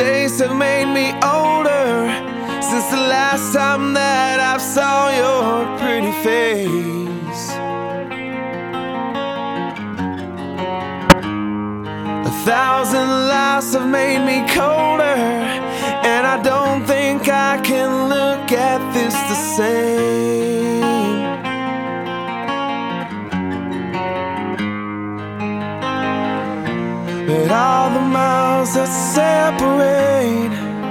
days have made me older since the last time that I saw your pretty face. 1,000 lives have made me colder, and I don't think I can look at this the same. But all the miles that separate,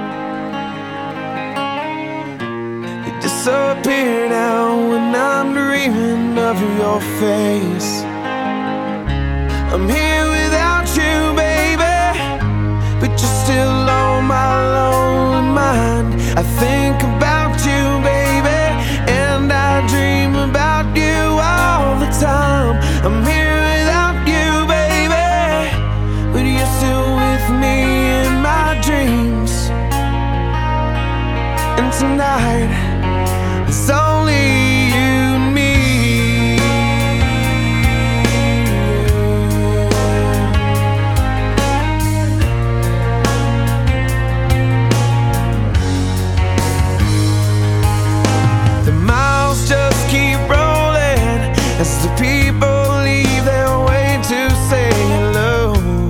they disappear now when I'm dreaming of your face. I'm here without you, baby, but you're still on my lonely mind. I think about you, baby, and I dream about you all the time. I'm here without you, baby, but you're still with me in my dreams. And tonight, it's only you and me. The miles just keep rolling as the people leave their way to say hello.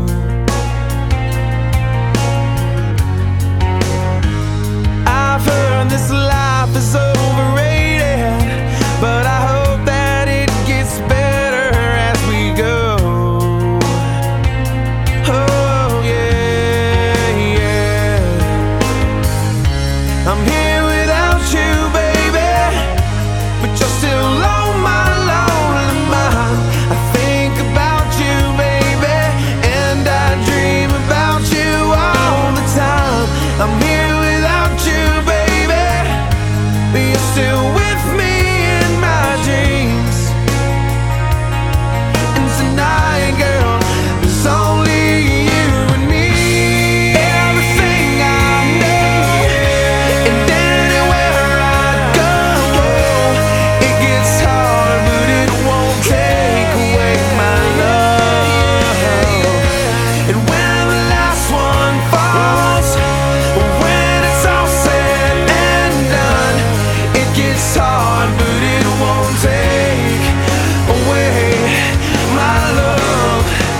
I've heard this life is overrated, but I hope that it gets better as we go. Oh yeah, yeah. I'm here without you, baby, but you're still on my lonely mind. I think about you, baby, and I dream about you all the time. I'm here without you, baby, but you're still with me in my dreams. And tonight, girl, it's only you and me. Everything I know, and anywhere I go, it gets hard, but it won't take away my love. And when the last one falls, when it's all said and done, it gets hard, but it won't take away my love.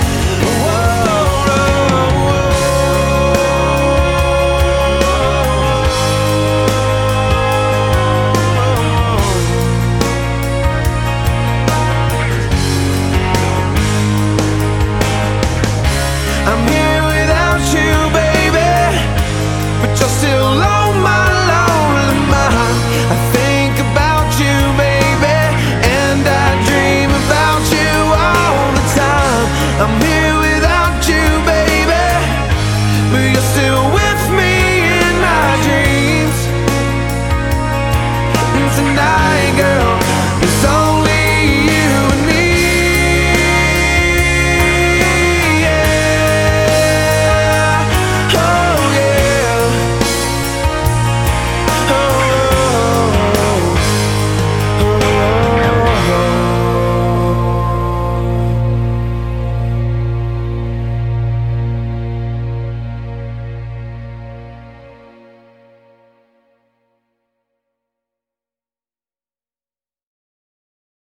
I'm here without you, baby, but you're still on my lonely mind. I think about you, baby, and I dream about you all the time. I'm here without you, baby, but you're still with me in my dreams. And tonight, girl, it's only you.